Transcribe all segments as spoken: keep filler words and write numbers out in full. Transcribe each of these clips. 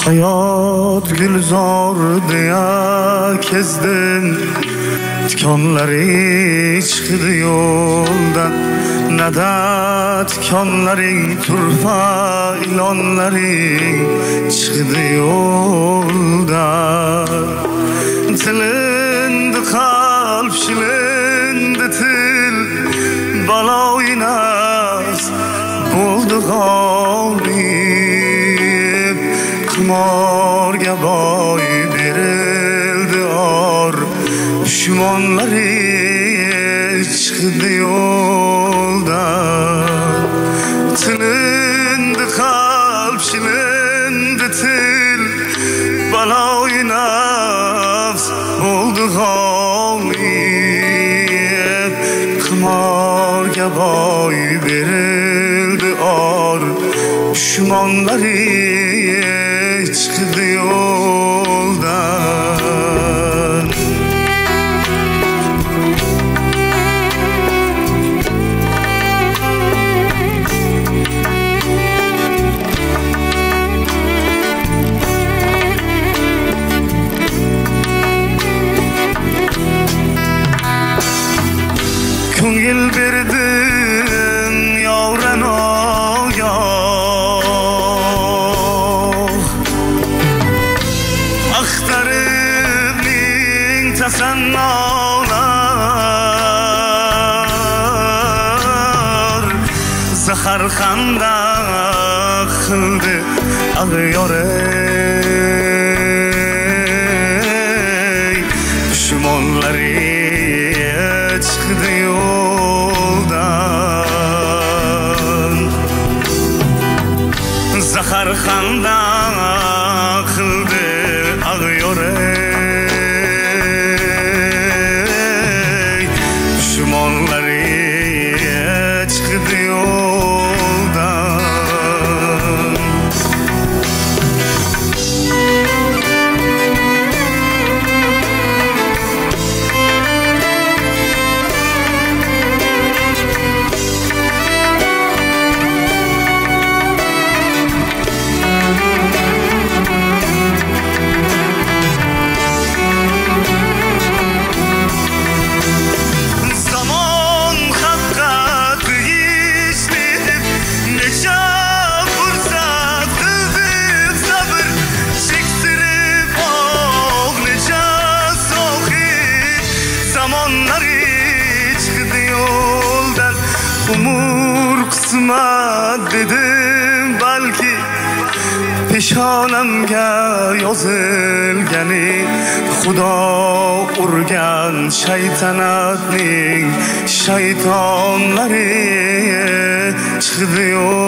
hayot gulzor deya kezdin, tikonlari chiqdi yo'ldan. Nada tikonlaring turfa ilonlaring chiqdi yo'ldan. Tilindi qalb shilindi til, baloyi nafs bo'ldi g'olib. Qimorga boy berildi or, dushmonlari chiqdi yo'ldan. Tilindi qalb shilindi til, baloyi nafs bo'ldi g'olib. Qimorga boy berildi or, dushmonlari chiqdi yo'ldan. Ko'ngil berdim yoran ogoh, axtaribning tasannolar. Zahar xandaq qildi ag'yorey, dushmonlari chiqdi yo'ldan. Zahar xandaq qildi ag'yorey, dushmonlari chiqdi yo'ldan. Umur qismat dedim balki, peshonamga yozilgani. Xudo urgan shaytanatning shaytonlari chiqdi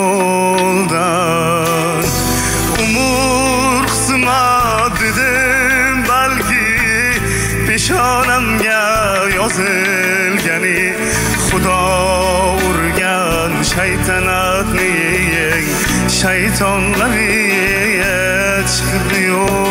yo'ldan. Umur qismat dedim balki, peshonamga yozilgani. Xudo urgan shaytanatning shaytonlari chiqdi yo'ldan.